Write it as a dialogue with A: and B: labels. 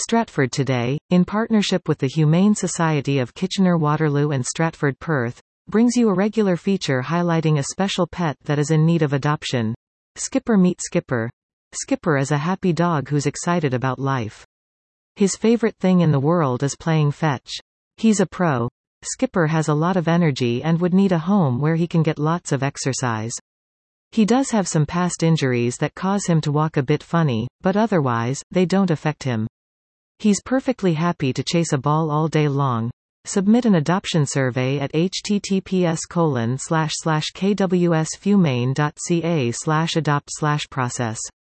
A: Stratford Today, in partnership with the Humane Society of Kitchener-Waterloo and Stratford Perth, brings you a regular feature highlighting a special pet that is in need of adoption. Skipper Meet Skipper. Skipper is a happy dog who's excited about life. His favorite thing in the world is playing fetch. He's a pro. Skipper has a lot of energy and would need a home where he can get lots of exercise. He does have some past injuries that cause him to walk a bit funny, but otherwise, they don't affect him. He's perfectly happy to chase a ball all day long. Submit an adoption survey at https://kwshumane.ca/adopt/process.